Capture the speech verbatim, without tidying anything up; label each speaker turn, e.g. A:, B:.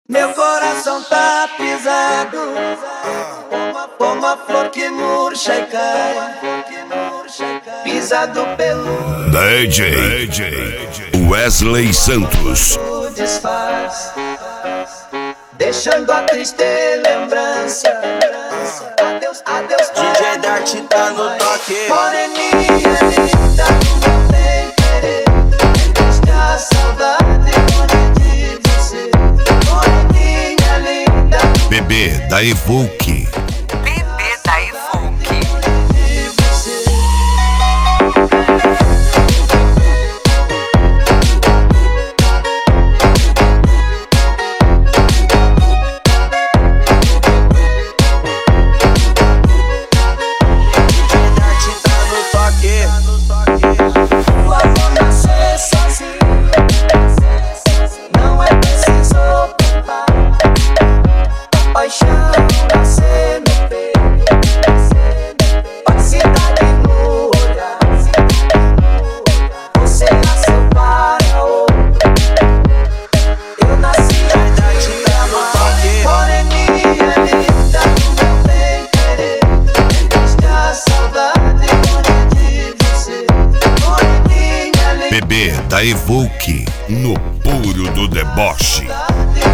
A: Meu coração tá pisado, como uma flor que murcha e cai, pisado pelo
B: D J, D J Wesley Santos.
A: desfaz, deixando a triste lembrança. Adeus, adeus,
C: D J Dart tá no toque.
A: moreninha linda do meu bem querer, deixa a saudade longe de você. Moreninha linda
B: Bebê da Evoque.
D: Bebê da Evoque.
A: de você. O amor nascer sozinho, não é preciso ocupar. A paixão nascer no peito, pacidade no olhar. Você nasceu para outro, eu nasci pra te amar. Moreninha linda do meu bem querer, deixa a saudade longe de você. Moreninha linda
B: Bebê da Evoque. No puro do deboche.
A: de